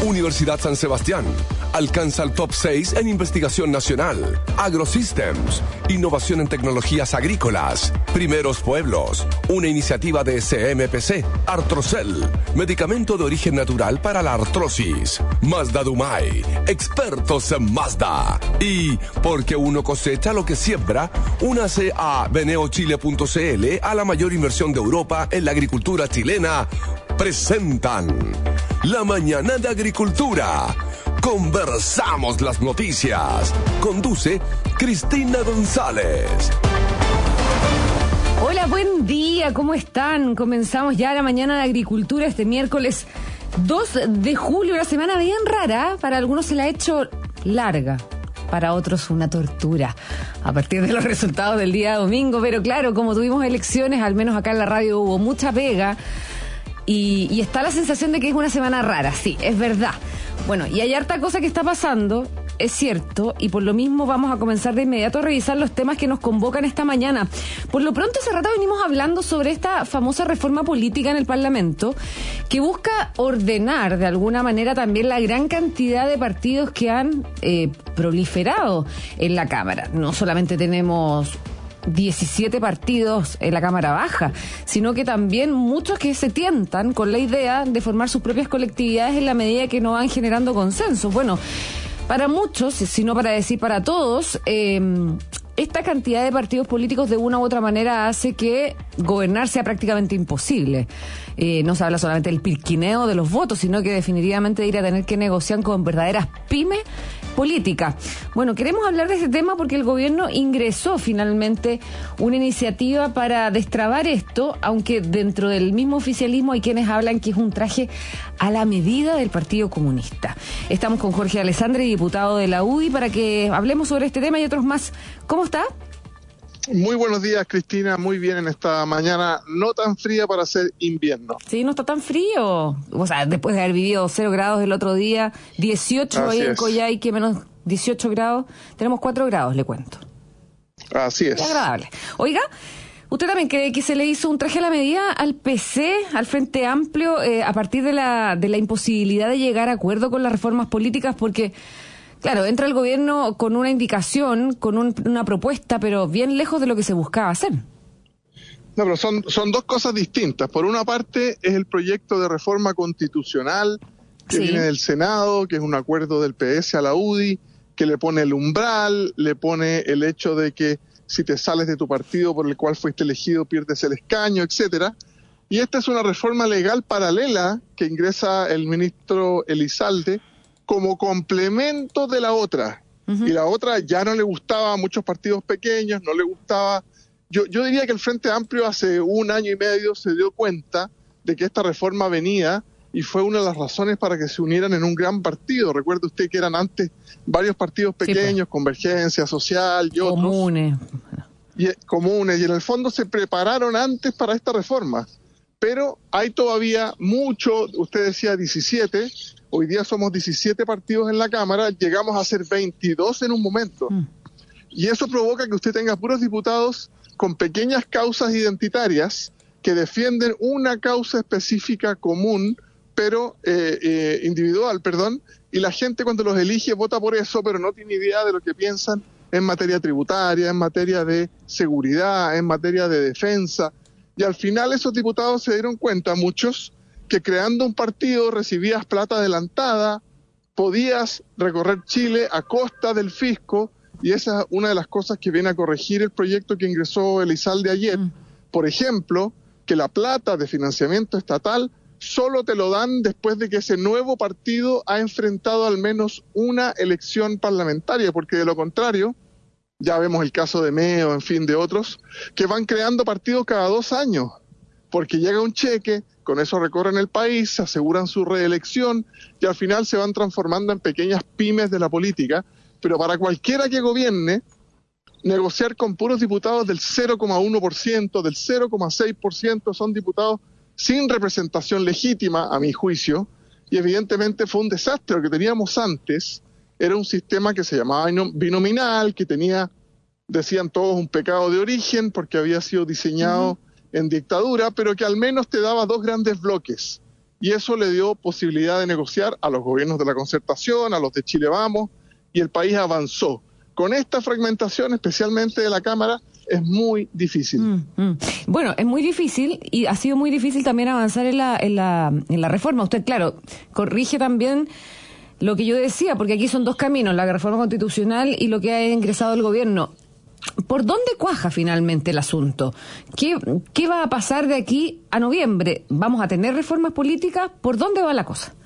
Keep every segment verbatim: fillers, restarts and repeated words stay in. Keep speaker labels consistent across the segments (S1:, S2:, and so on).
S1: Universidad San Sebastián. Alcanza el top seis en investigación nacional. AgroSystems. Innovación en tecnologías agrícolas. Primeros Pueblos. Una iniciativa de C M P C. Artrocel. Medicamento de origen natural para la artrosis. Mazda Dumay. Expertos en Mazda. Y porque uno cosecha lo que siembra, únase a veneochile punto c l, a la mayor inversión de Europa en la agricultura chilena. Presentan La Mañana de Agricultura. Conversamos las noticias. Conduce Cristina González.
S2: Hola, buen día, ¿cómo están? Comenzamos ya la Mañana de Agricultura este miércoles dos de julio, una semana bien rara. Para algunos se la ha hecho larga, para otros una tortura, a partir de los resultados del día domingo. Pero claro, como tuvimos elecciones, al menos acá en la radio hubo mucha pega. Y, y está la sensación de que es una semana rara, sí, es verdad. Bueno, y hay harta cosa que está pasando, es cierto, y por lo mismo vamos a comenzar de inmediato a revisar los temas que nos convocan esta mañana. Por lo pronto, hace rato venimos hablando sobre esta famosa reforma política en el Parlamento, que busca ordenar de alguna manera también la gran cantidad de partidos que han eh, proliferado en la Cámara. No solamente tenemos diecisiete partidos en la Cámara Baja, sino que también muchos que se tientan con la idea de formar sus propias colectividades en la medida que no van generando consenso. Bueno, para muchos, si no para decir para todos, eh, esta cantidad de partidos políticos de una u otra manera hace que gobernar sea prácticamente imposible. Eh, no se habla solamente del pirquineo de los votos, sino que definitivamente de ir a tener que negociar con verdaderas pymes política. Bueno, queremos hablar de este tema porque el gobierno ingresó finalmente una iniciativa para destrabar esto, aunque dentro del mismo oficialismo hay quienes hablan que es un traje a la medida del Partido Comunista. Estamos con Jorge Alessandri, diputado de la U D I, para que hablemos sobre este tema y otros más. ¿Cómo está?
S3: Muy buenos días, Cristina. Muy bien en esta mañana, no tan fría para ser invierno.
S2: Sí, no está tan frío. O sea, después de haber vivido cero grados el otro día, dieciocho ahí en Coyhaique, menos dieciocho grados. Tenemos cuatro grados, le cuento.
S3: Así es.
S2: Qué agradable. Oiga, ¿usted también cree que se le hizo un traje a la medida al P C, al Frente Amplio, eh, a partir de la, de la imposibilidad de llegar a acuerdo con las reformas políticas? Porque claro, entra el gobierno con una indicación, con un, una propuesta, pero bien lejos de lo que se buscaba hacer.
S3: No, pero son, son dos cosas distintas. Por una parte es el proyecto de reforma constitucional que sí. viene del Senado, que es un acuerdo del P S a la U D I, que le pone el umbral, le pone el hecho de que si te sales de tu partido por el cual fuiste elegido pierdes el escaño, etcétera. Y esta es una reforma legal paralela que ingresa el ministro Elizalde como complemento de la otra. Uh-huh. Y la otra ya no le gustaba a muchos partidos pequeños, no le gustaba. Yo, yo diría que el Frente Amplio hace un año y medio se dio cuenta de que esta reforma venía y fue una de las razones para que se unieran en un gran partido. Recuerde usted que eran antes varios partidos pequeños, sí, pues. Convergencia Social y otros.
S2: Comunes.
S3: Y, comunes. Y en el fondo se prepararon antes para esta reforma. Pero hay todavía mucho, usted decía diecisiete, hoy día somos diecisiete partidos en la Cámara, llegamos a ser veintidós en un momento. Mm. Y eso provoca que usted tenga puros diputados con pequeñas causas identitarias que defienden una causa específica común, pero eh, eh, individual, perdón, y la gente cuando los elige vota por eso, pero no tiene idea de lo que piensan en materia tributaria, en materia de seguridad, en materia de defensa. Y al final esos diputados se dieron cuenta, muchos, que creando un partido recibías plata adelantada, podías recorrer Chile a costa del fisco, y esa es una de las cosas que viene a corregir el proyecto que ingresó Elizalde ayer. Mm. Por ejemplo, que la plata de financiamiento estatal solo te lo dan después de que ese nuevo partido ha enfrentado al menos una elección parlamentaria, porque de lo contrario, ya vemos el caso de Meo, en fin, de otros, que van creando partidos cada dos años, porque llega un cheque, con eso recorren el país, se aseguran su reelección y al final se van transformando en pequeñas pymes de la política. Pero para cualquiera que gobierne, negociar con puros diputados del cero coma uno por ciento, del cero coma seis por ciento, son diputados sin representación legítima, a mi juicio, y evidentemente fue un desastre. Lo que teníamos antes era un sistema que se llamaba binominal, que tenía, decían todos, un pecado de origen porque había sido diseñado uh-huh. en dictadura, pero que al menos te daba dos grandes bloques, y eso le dio posibilidad de negociar a los gobiernos de la Concertación, a los de Chile Vamos, y el país avanzó. Con esta fragmentación, especialmente de la Cámara, es muy difícil.
S2: Mm, mm. Bueno, es muy difícil y ha sido muy difícil también avanzar en la, en la, en la reforma. Usted, claro, corrige también lo que yo decía, porque aquí son dos caminos, la reforma constitucional y lo que ha ingresado el gobierno. ¿Por dónde cuaja finalmente el asunto? ¿Qué, qué va a pasar de aquí a noviembre? ¿Vamos a tener reformas políticas? ¿Por dónde va la cosa?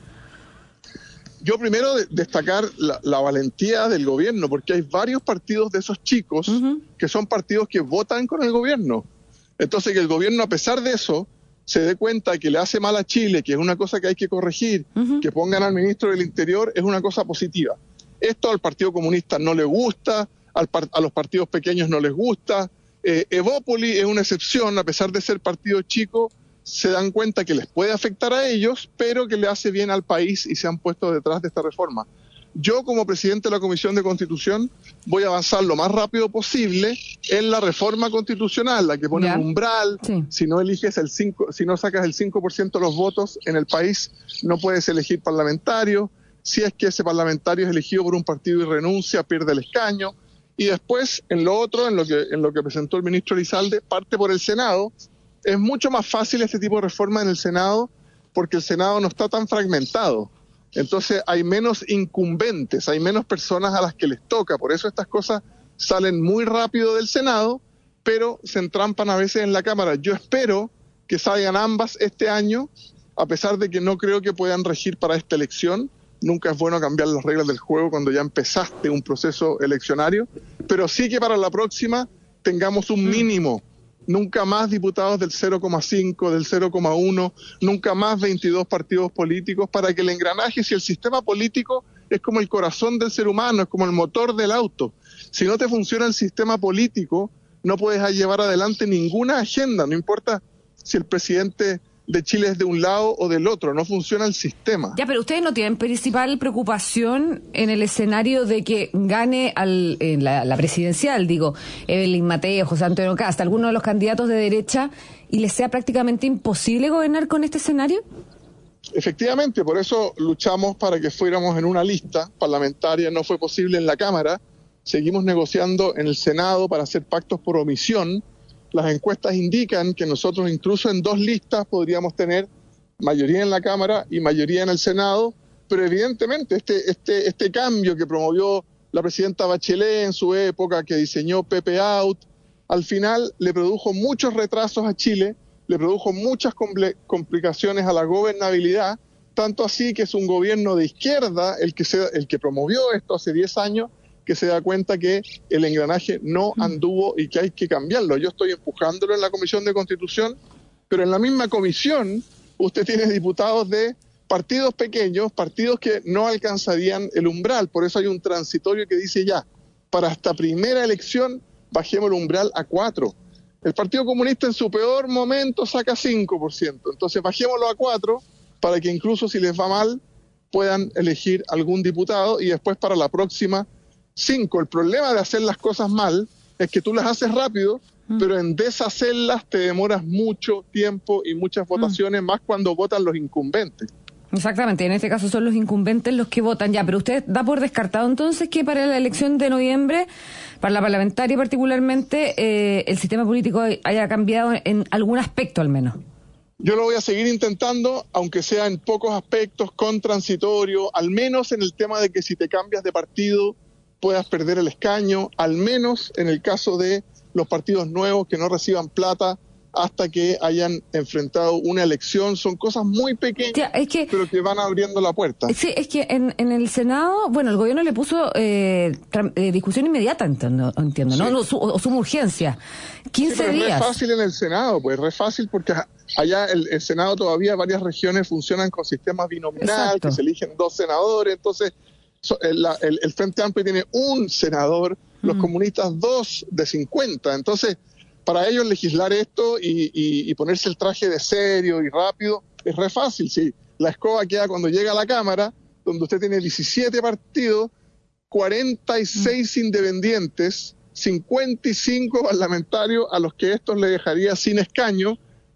S3: Yo primero de, destacar la, la valentía del gobierno, porque hay varios partidos de esos chicos uh-huh. que son partidos que votan con el gobierno. Entonces que el gobierno, a pesar de eso, se dé cuenta que le hace mal a Chile, que es una cosa que hay que corregir, uh-huh. que pongan al ministro del Interior, es una cosa positiva. Esto al Partido Comunista no le gusta, al par, a los partidos pequeños no les gusta. Eh, Evópoli es una excepción, a pesar de ser partido chico, se dan cuenta que les puede afectar a ellos, pero que le hace bien al país y se han puesto detrás de esta reforma. Yo, como presidente de la Comisión de Constitución, voy a avanzar lo más rápido posible en la reforma constitucional, la que pone un umbral. Sí. Si no eliges el cinco, si no sacas el cinco por ciento de los votos en el país, no puedes elegir parlamentario. Si es que ese parlamentario es elegido por un partido y renuncia, pierde el escaño. Y después, en lo otro, en lo que, en lo que presentó el ministro Elizalde, parte por el Senado. Es mucho más fácil este tipo de reforma en el Senado porque el Senado no está tan fragmentado. Entonces hay menos incumbentes, hay menos personas a las que les toca. Por eso estas cosas salen muy rápido del Senado, pero se entrampan a veces en la Cámara. Yo espero que salgan ambas este año, a pesar de que no creo que puedan regir para esta elección. Nunca es bueno cambiar las reglas del juego cuando ya empezaste un proceso eleccionario, pero sí que para la próxima tengamos un mínimo. Nunca más diputados del cero coma cinco, del cero coma uno, nunca más veintidós partidos políticos, para que el engranaje, si el sistema político es como el corazón del ser humano, es como el motor del auto. Si no te funciona el sistema político, no puedes llevar adelante ninguna agenda, no importa si el presidente de Chile es de un lado o del otro, no funciona el sistema.
S2: Ya, pero ustedes no tienen principal preocupación en el escenario de que gane al, en la, la presidencial, digo, Evelyn Mateo, José Antonio Casta, alguno de los candidatos de derecha, y les sea prácticamente imposible gobernar con este escenario?
S3: Efectivamente, por eso luchamos para que fuéramos en una lista parlamentaria, no fue posible en la Cámara, seguimos negociando en el Senado para hacer pactos por omisión. Las encuestas indican que nosotros incluso en dos listas podríamos tener mayoría en la Cámara y mayoría en el Senado, pero evidentemente este, este, este cambio que promovió la presidenta Bachelet en su época, que diseñó Pepe Out, al final le produjo muchos retrasos a Chile, le produjo muchas compl- complicaciones a la gobernabilidad, tanto así que es un gobierno de izquierda el que, se, el que promovió esto hace diez años, que se da cuenta que el engranaje no anduvo y que hay que cambiarlo. Yo estoy empujándolo en la Comisión de Constitución, pero en la misma comisión usted tiene diputados de partidos pequeños, partidos que no alcanzarían el umbral. Por eso hay un transitorio que dice ya, para esta primera elección bajemos el umbral a cuatro. El Partido Comunista en su peor momento saca cinco por ciento. Entonces bajémoslo a cuatro para que incluso si les va mal puedan elegir algún diputado y después para la próxima cinco. El problema de hacer las cosas mal es que tú las haces rápido, mm. pero en deshacerlas te demoras mucho tiempo y muchas votaciones, mm. más cuando votan los incumbentes.
S2: Exactamente, en este caso son los incumbentes los que votan ya, pero usted da por descartado entonces que para la elección de noviembre, para la parlamentaria particularmente, eh, el sistema político haya cambiado en algún aspecto al menos.
S3: Yo lo voy a seguir intentando, aunque sea en pocos aspectos, con transitorio, al menos en el tema de que si te cambias de partido puedas perder el escaño, al menos en el caso de los partidos nuevos que no reciban plata hasta que hayan enfrentado una elección. Son cosas muy pequeñas, Tía, es que, pero que van abriendo la puerta.
S2: Sí, es que en, en el Senado, bueno, el gobierno le puso eh, tra- eh, discusión inmediata, entiendo, entiendo sí. ¿no? O, su, o suma urgencia. quince
S3: sí, pero
S2: días.
S3: Es re fácil en el Senado, pues re fácil porque allá el, el Senado todavía varias regiones funcionan con sistemas binominal, Exacto. que se eligen dos senadores, entonces el, el, el Frente Amplio tiene un senador, los mm. comunistas dos de cincuenta, entonces para ellos legislar esto y, y, y ponerse el traje de serio y rápido es re fácil. Sí, la escoba queda cuando llega a la Cámara, donde usted tiene diecisiete partidos, cuarenta y seis mm. independientes, cincuenta y cinco parlamentarios a los que esto le dejaría sin escaño,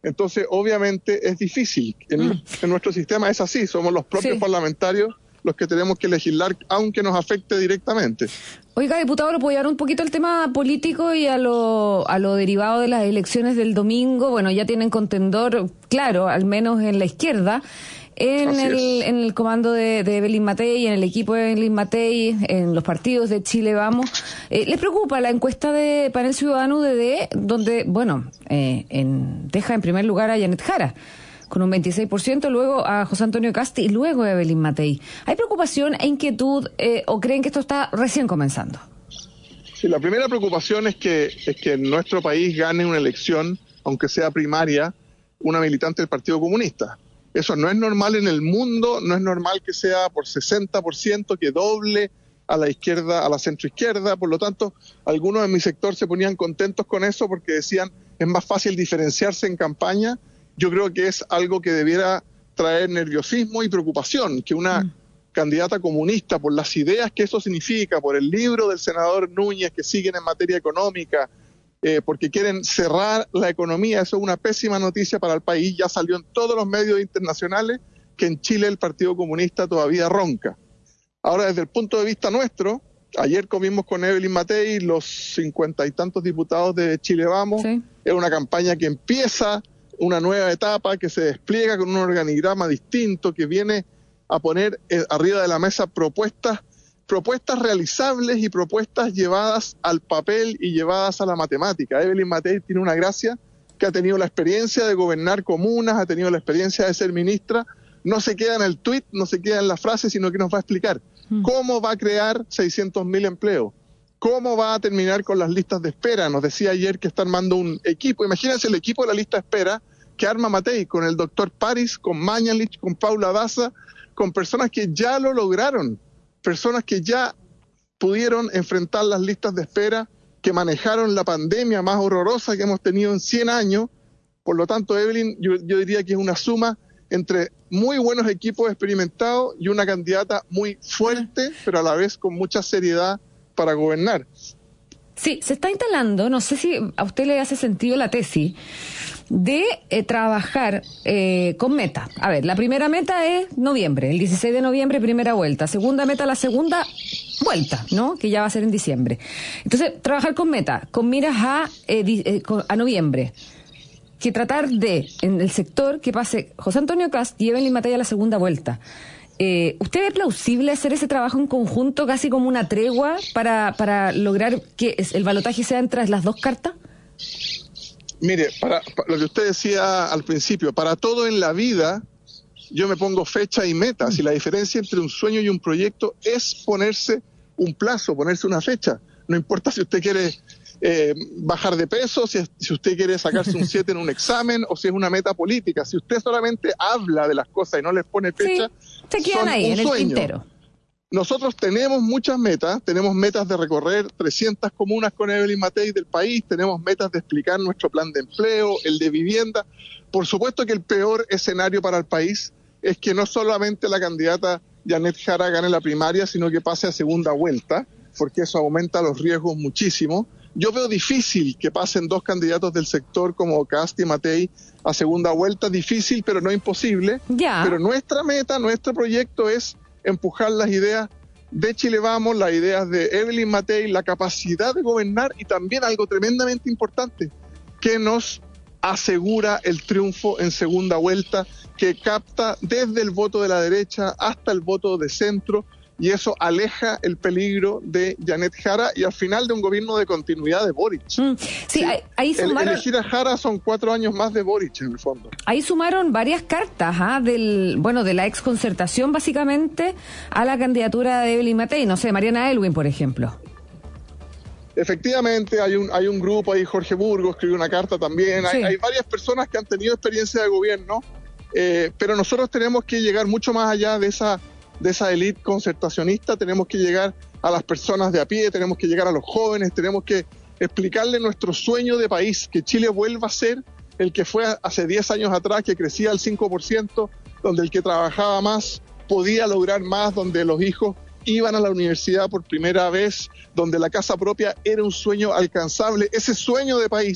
S3: Entonces, obviamente, es difícil. En, mm. en nuestro sistema es así, somos los propios sí. parlamentarios los que tenemos que legislar, aunque nos afecte directamente.
S2: Oiga, diputado, ¿lo puedo llevar un poquito al tema político y a lo, a lo derivado de las elecciones del domingo? Bueno, ya tienen contendor, claro, al menos en la izquierda, en el, en el comando de, de Evelyn Matei, en el equipo de Evelyn Matei, en los partidos de Chile Vamos. Eh, ¿Les preocupa la encuesta de Panel Ciudadano U D D, donde, bueno, eh, en, deja en primer lugar a Janet Jara, con un veintiséis por ciento, luego a José Antonio Kast y luego a Evelyn Matei? ¿Hay preocupación e inquietud eh, o creen que esto está recién comenzando?
S3: Sí, la primera preocupación es que, es que en nuestro país gane una elección, aunque sea primaria, una militante del Partido Comunista. Eso no es normal en el mundo, no es normal que sea por sesenta por ciento, que doble a la izquierda, a la centroizquierda. Por lo tanto, algunos en mi sector se ponían contentos con eso porque decían es más fácil diferenciarse en campaña. Yo creo que es algo que debiera traer nerviosismo y preocupación, que una mm. candidata comunista, por las ideas que eso significa, por el libro del senador Núñez que siguen en materia económica, eh, porque quieren cerrar la economía, eso es una pésima noticia para el país. Ya salió en todos los medios internacionales que en Chile el Partido Comunista todavía ronca. Ahora, desde el punto de vista nuestro, ayer comimos con Evelyn Matei, los cincuenta y tantos diputados de Chile Vamos, sí. Es una campaña que empieza una nueva etapa, que se despliega con un organigrama distinto, que viene a poner eh, arriba de la mesa propuestas, propuestas realizables y propuestas llevadas al papel y llevadas a la matemática. Evelyn Matei tiene una gracia, que ha tenido la experiencia de gobernar comunas, ha tenido la experiencia de ser ministra, no se queda en el tuit, no se queda en la frase, sino que nos va a explicar mm. cómo va a crear seiscientos mil empleos, cómo va a terminar con las listas de espera. Nos decía ayer que está armando un equipo, imagínense el equipo de la lista de espera que arma Matei, con el doctor París, con Mañalich, con Paula Daza, con personas que ya lo lograron, personas que ya pudieron enfrentar las listas de espera, que manejaron la pandemia más horrorosa que hemos tenido en cien años. Por lo tanto, Evelyn, yo, yo diría que es una suma entre muy buenos equipos experimentados y una candidata muy fuerte, pero a la vez con mucha seriedad para gobernar.
S2: Sí, se está instalando, no sé si a usted le hace sentido la tesis, de eh, trabajar eh, con meta. A ver, la primera meta es noviembre, el dieciséis de noviembre, primera vuelta. Segunda meta, la segunda vuelta, ¿no? Que ya va a ser en diciembre. Entonces, trabajar con meta, con miras a, eh, di, eh, a noviembre. Que tratar de, en el sector, que pase José Antonio Kast y Evelyn Matei a la segunda vuelta. Eh, ¿Usted ve plausible hacer ese trabajo en conjunto, casi como una tregua, para, para lograr que el balotaje sea entre las dos cartas?
S3: Mire, para, para lo que usted decía al principio, para todo en la vida yo me pongo fecha y meta. Si la diferencia entre un sueño y un proyecto es ponerse un plazo, ponerse una fecha. No importa si usted quiere eh, bajar de peso, si, si usted quiere sacarse un siete en un examen o si es una meta política. Si usted solamente habla de las cosas y no les pone fecha,
S2: sí, se quedan ahí en el tintero.
S3: Nosotros tenemos muchas metas, tenemos metas de recorrer trescientas comunas con Evelyn Matei del país, tenemos metas de explicar nuestro plan de empleo, el de vivienda. Por supuesto que el peor escenario para el país es que no solamente la candidata Janet Jara gane la primaria, sino que pase a segunda vuelta, porque eso aumenta los riesgos muchísimo. Yo veo difícil que pasen dos candidatos del sector como Kast y Matei a segunda vuelta, difícil pero no imposible.
S2: Ya.
S3: Pero nuestra meta, nuestro proyecto es empujar las ideas de Chile Vamos, las ideas de Evelyn Matei, la capacidad de gobernar y también algo tremendamente importante, que nos asegura el triunfo en segunda vuelta, que capta desde el voto de la derecha hasta el voto de centro, y eso aleja el peligro de Janet Jara y al final de un gobierno de continuidad de Boric. Mm,
S2: sí, sí, ahí, ahí sumaron...
S3: El, elegir a Jara son cuatro años más de Boric en el fondo.
S2: Ahí sumaron varias cartas, ¿ah? del bueno de la exconcertación básicamente a la candidatura de Evelyn Matei, no sé, Mariana Elwin, por ejemplo.
S3: Efectivamente, hay un hay un grupo ahí, Jorge Burgos escribió una carta también, sí. hay, hay varias personas que han tenido experiencia de gobierno, eh, pero nosotros tenemos que llegar mucho más allá de esa de esa élite concertacionista, tenemos que llegar a las personas de a pie, tenemos que llegar a los jóvenes, tenemos que explicarle nuestro sueño de país, que Chile vuelva a ser el que fue hace diez años atrás, que crecía al cinco por ciento, donde el que trabajaba más podía lograr más, donde los hijos iban a la universidad por primera vez, donde la casa propia era un sueño alcanzable. Ese sueño de país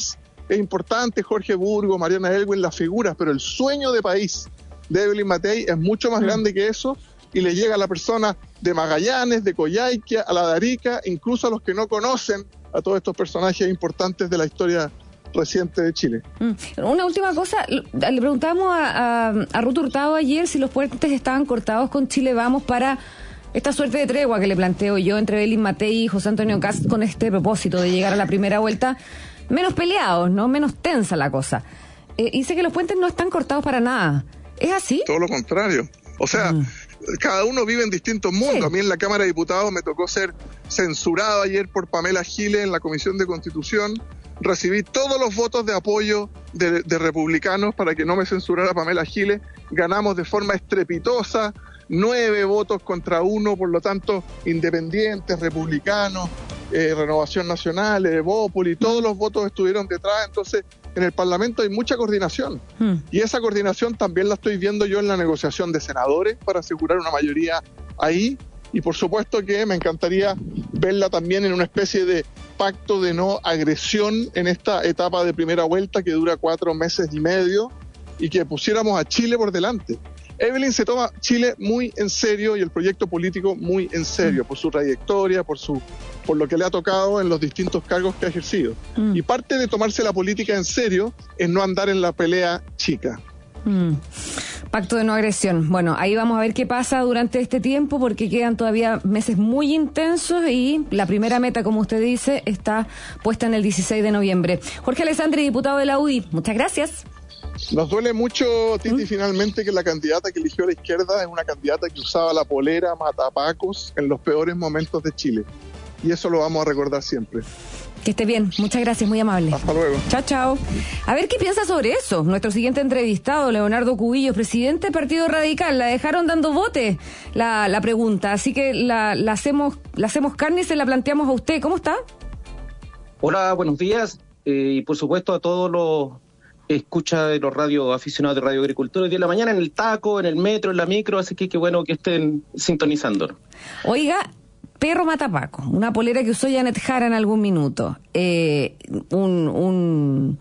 S3: es importante, Jorge Burgos, Mariana Elwin, las figuras, pero el sueño de país de Evelyn Matei es mucho más grande que eso y le llega a la persona de Magallanes, de Coyhaique, a la de Arica, incluso a los que no conocen a todos estos personajes importantes de la historia reciente de Chile.
S2: Una última cosa, le preguntamos a, a, a Ruth Hurtado ayer si los puentes estaban cortados con Chile Vamos para esta suerte de tregua que le planteo yo entre Evelyn Matei y José Antonio Kast con este propósito de llegar a la primera vuelta menos peleados, ¿no? Menos tensa la cosa. Eh, dice que los puentes no están cortados para nada. ¿Es así?
S3: Todo lo contrario. O sea, mm. cada uno vive en distintos mundos. Sí. A mí en la Cámara de Diputados me tocó ser censurado ayer por Pamela Giles en la Comisión de Constitución. Recibí todos los votos de apoyo de, de republicanos para que no me censurara Pamela Giles. Ganamos de forma estrepitosa, nueve votos contra uno, por lo tanto, independientes, republicanos, eh, Renovación Nacional, Evópoli, todos los votos estuvieron detrás. Entonces, en el Parlamento hay mucha coordinación. Hmm. Y esa coordinación también la estoy viendo yo en la negociación de senadores para asegurar una mayoría ahí. Y por supuesto que me encantaría verla también en una especie de pacto de no agresión en esta etapa de primera vuelta que dura cuatro meses y medio y que pusiéramos a Chile por delante. Evelyn se toma Chile muy en serio y el proyecto político muy en serio, por su trayectoria, por su por lo que le ha tocado en los distintos cargos que ha ejercido. Mm. Y parte de tomarse la política en serio es no andar en la pelea chica.
S2: Mm. Pacto de no agresión. Bueno, ahí vamos a ver qué pasa durante este tiempo porque quedan todavía meses muy intensos y la primera meta, como usted dice, está puesta en el dieciséis de noviembre. Jorge Alessandri, diputado de la U D I, muchas gracias.
S3: Nos duele mucho, Titi, ¿Mm? finalmente que la candidata que eligió la izquierda es una candidata que usaba la polera matapacos en los peores momentos de Chile. Y eso lo vamos a recordar siempre.
S2: Que esté bien, muchas gracias, muy amable.
S3: Hasta luego.
S2: Chao, chao. A ver qué piensa sobre eso. Nuestro siguiente entrevistado, Leonardo Cubillos, presidente del Partido Radical. La dejaron dando bote la, la pregunta, así que la, la, hacemos, la hacemos carne y se la planteamos a usted. ¿Cómo está?
S4: Hola, buenos días. Eh, y por supuesto a todos los escucha de los radio aficionados de Radio Agricultura hoy día en la mañana, en el taco, en el metro, en la micro, así que qué bueno que estén sintonizándonos.
S2: Oiga, perro matapaco, una polera que usó Janet Jara en algún minuto, eh, un, un,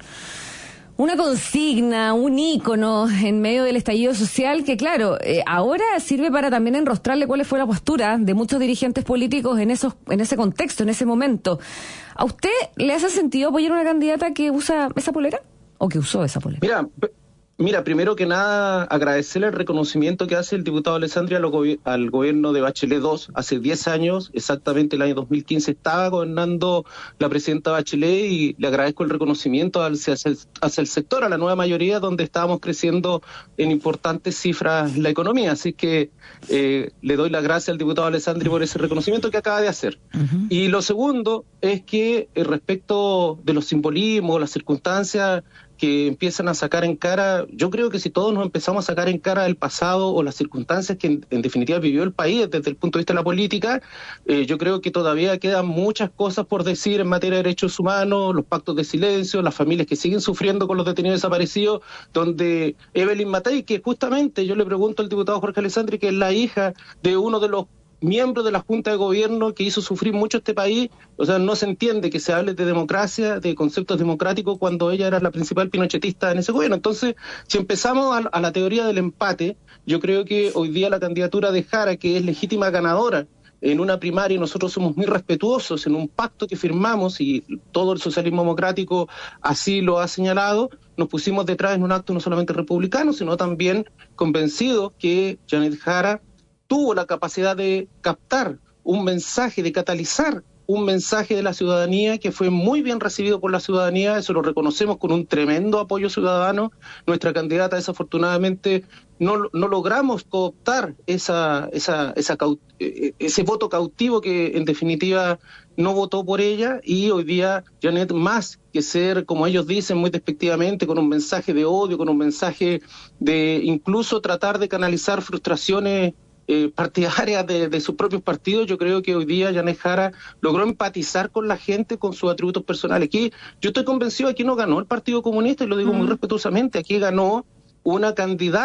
S2: una consigna, un ícono en medio del estallido social que, claro, eh, ahora sirve para también enrostrarle cuál fue la postura de muchos dirigentes políticos en esos, en ese contexto, en ese momento. ¿A usted le hace sentido apoyar a una candidata que usa esa polera? ¿O que usó esa polera?
S4: Mira, mira, primero que nada, agradecerle el reconocimiento que hace el diputado Alessandri al, gobi- al gobierno de Bachelet dos. Hace diez años, exactamente el año dos mil quince, estaba gobernando la presidenta Bachelet y le agradezco el reconocimiento hacia, hacia el sector, a la nueva mayoría, donde estábamos creciendo en importantes cifras la economía. Así que eh, le doy las gracias al diputado Alessandri por ese reconocimiento que acaba de hacer. Uh-huh. Y lo segundo es que eh, respecto de los simbolismos, las circunstancias que empiezan a sacar en cara, yo creo que si todos nos empezamos a sacar en cara el pasado o las circunstancias que en, en definitiva vivió el país desde el punto de vista de la política, eh, yo creo que todavía quedan muchas cosas por decir en materia de derechos humanos, los pactos de silencio, las familias que siguen sufriendo con los detenidos desaparecidos, donde Evelyn Matei, que justamente yo le pregunto al diputado Jorge Alessandri, que es la hija de uno de los miembro de la Junta de Gobierno que hizo sufrir mucho este país, o sea, no se entiende que se hable de democracia, de conceptos democráticos cuando ella era la principal pinochetista en ese gobierno. Entonces, si empezamos a, a la teoría del empate, yo creo que hoy día la candidatura de Jara, que es legítima ganadora en una primaria, y nosotros somos muy respetuosos en un pacto que firmamos, y todo el socialismo democrático así lo ha señalado, nos pusimos detrás en un acto no solamente republicano, sino también convencidos que Janet Jara tuvo la capacidad de captar un mensaje, de catalizar un mensaje de la ciudadanía que fue muy bien recibido por la ciudadanía, eso lo reconocemos con un tremendo apoyo ciudadano. Nuestra candidata desafortunadamente no, no logramos cooptar esa, esa, esa, ese voto cautivo que en definitiva no votó por ella, y hoy día Janet, más que ser, como ellos dicen muy despectivamente, con un mensaje de odio, con un mensaje de incluso tratar de canalizar frustraciones Eh, partidarias de, de sus propios partidos, yo creo que hoy día Janet Jara logró empatizar con la gente, con sus atributos personales. Aquí yo estoy convencido, aquí no ganó el Partido Comunista, y lo digo mm. muy respetuosamente, aquí ganó una candidata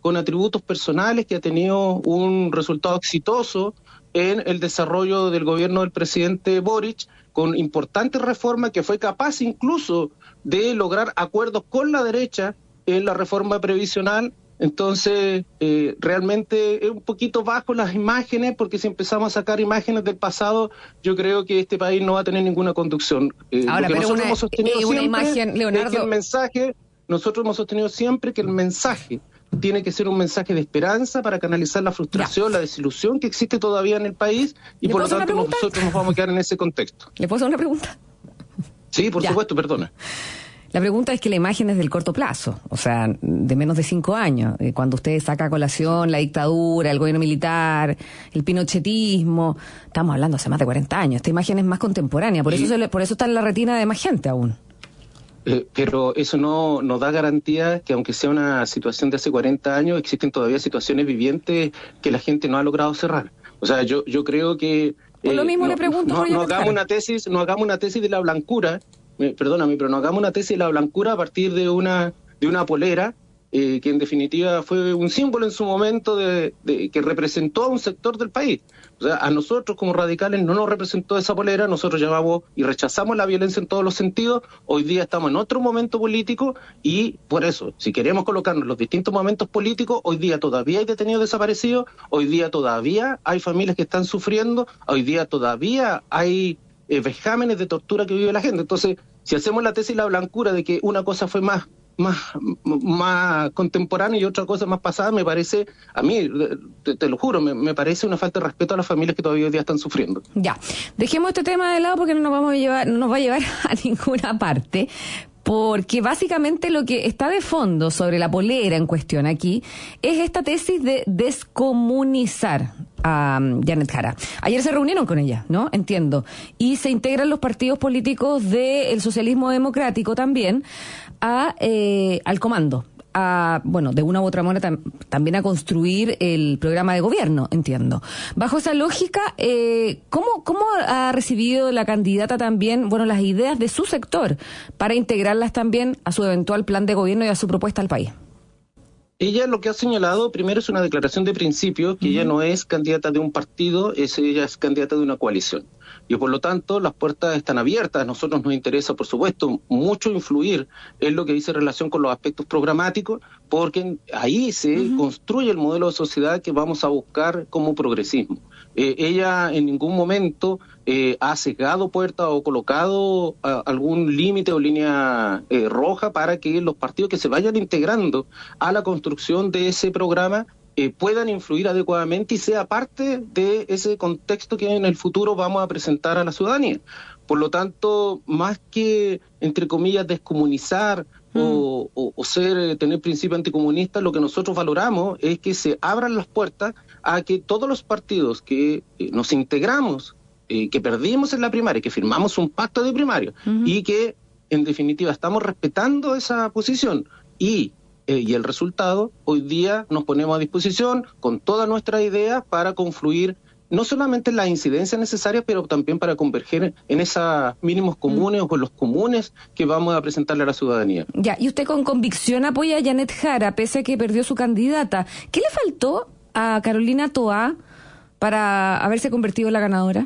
S4: con atributos personales, que ha tenido un resultado exitoso en el desarrollo del gobierno del presidente Boric, con importantes reformas, que fue capaz incluso de lograr acuerdos con la derecha en la reforma previsional. Entonces, eh, realmente es un poquito bajo las imágenes, porque si empezamos a sacar imágenes del pasado, yo creo que este país no va a tener ninguna conducción. Eh,
S2: Ahora,
S4: lo que
S2: pero
S4: nosotros
S2: una,
S4: hemos sostenido
S2: eh, una
S4: siempre
S2: imagen, Leonardo...
S4: es que el mensaje, nosotros hemos sostenido siempre que el mensaje tiene que ser un mensaje de esperanza para canalizar la frustración, ya. la desilusión que existe todavía en el país, y por lo tanto nosotros nos vamos a quedar en ese contexto.
S2: ¿Le puedo hacer una pregunta?
S4: Sí, por ya. supuesto, perdona.
S2: La pregunta es que la imagen es del corto plazo, o sea, de menos de cinco años. Eh, cuando usted saca a colación la dictadura, el gobierno militar, el pinochetismo, estamos hablando hace más de cuarenta años. Esta imagen es más contemporánea, por, sí. eso, se le, por eso está en la retina de más gente aún.
S4: Eh, pero eso no nos da garantía que, aunque sea una situación de hace cuarenta años, existen todavía situaciones vivientes que la gente no ha logrado cerrar. O sea, yo yo creo que...
S2: Por lo mismo
S4: eh,
S2: le pregunto...
S4: No,
S2: por
S4: no hagamos una tesis, no hagamos una tesis de la blancura, eh, perdóname, pero no hagamos una tesis de la blancura a partir de una de una polera, eh, que en definitiva fue un símbolo en su momento de, de que representó a un sector del país. O sea, a nosotros como radicales no nos representó esa polera, nosotros llamamos y rechazamos la violencia en todos los sentidos. Hoy día estamos en otro momento político, y por eso, si queremos colocarnos en los distintos momentos políticos, hoy día todavía hay detenidos desaparecidos, hoy día todavía hay familias que están sufriendo, hoy día todavía hay eh, vejámenes de tortura que vive la gente. Entonces, si hacemos la tesis y la blancura de que una cosa fue más más más contemporánea y otra cosa más pasada, me parece, a mí, te, te lo juro, me, me parece una falta de respeto a las familias que todavía hoy día están sufriendo.
S2: Ya, dejemos este tema de lado porque no nos vamos a llevar, no nos va a llevar a ninguna parte, porque básicamente lo que está de fondo sobre la polera en cuestión aquí es esta tesis de descomunizar a Janet Jara. Ayer se reunieron con ella, ¿no? Entiendo. Y se integran los partidos políticos del socialismo democrático también a eh, al comando. A, bueno, de una u otra manera tam, también a construir el programa de gobierno, entiendo. Bajo esa lógica, eh, ¿cómo, ¿cómo ha recibido la candidata también, bueno, las ideas de su sector para integrarlas también a su eventual plan de gobierno y a su propuesta al país?
S4: Ella lo que ha señalado primero es una declaración de principio, que uh-huh. ella no es candidata de un partido, es, ella es candidata de una coalición. Y por lo tanto las puertas están abiertas. A nosotros nos interesa, por supuesto, mucho influir en lo que dice en relación con los aspectos programáticos, porque ahí se uh-huh. construye el modelo de sociedad que vamos a buscar como progresismo. Eh, ella en ningún momento eh, ha sesgado puertas o colocado a, algún límite o línea eh, roja para que los partidos que se vayan integrando a la construcción de ese programa eh, puedan influir adecuadamente y sea parte de ese contexto que en el futuro vamos a presentar a la ciudadanía. Por lo tanto, más que, entre comillas, descomunizar mm. o, o, o ser tener principio anticomunista, lo que nosotros valoramos es que se abran las puertas a que todos los partidos que eh, nos integramos, eh, que perdimos en la primaria, que firmamos un pacto de primaria uh-huh. y que, en definitiva, estamos respetando esa posición y Eh, y el resultado, hoy día nos ponemos a disposición con todas nuestras ideas para confluir no solamente en las incidencias necesarias, pero también para converger en esos mínimos comunes mm. o en los comunes que vamos a presentarle a la ciudadanía.
S2: Ya, y usted con convicción apoya a Janet Jara, pese a que perdió su candidata. ¿Qué le faltó a Carolina Toá para haberse convertido en la ganadora?